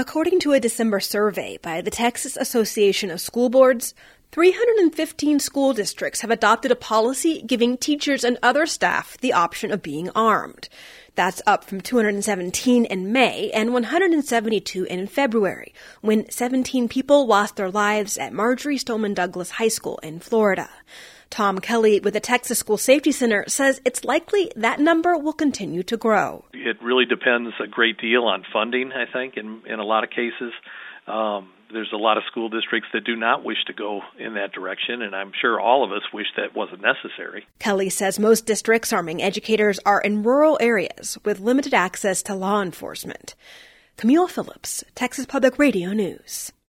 According to a December survey by the Texas Association of School Boards, 315 school districts have adopted a policy giving teachers and other staff the option of being armed. That's up from 217 in May and 172 in February, when 17 people lost their lives at Marjory Stoneman Douglas High School in Florida. Tom Kelly with the Texas School Safety Center says it's likely that number will continue to grow. It really depends a great deal on funding, I think, in a lot of cases. There's a lot of school districts that do not wish to go in that direction, and I'm sure all of us wish that wasn't necessary. Kelly says most districts arming educators are in rural areas with limited access to law enforcement. Camille Phillips, Texas Public Radio News.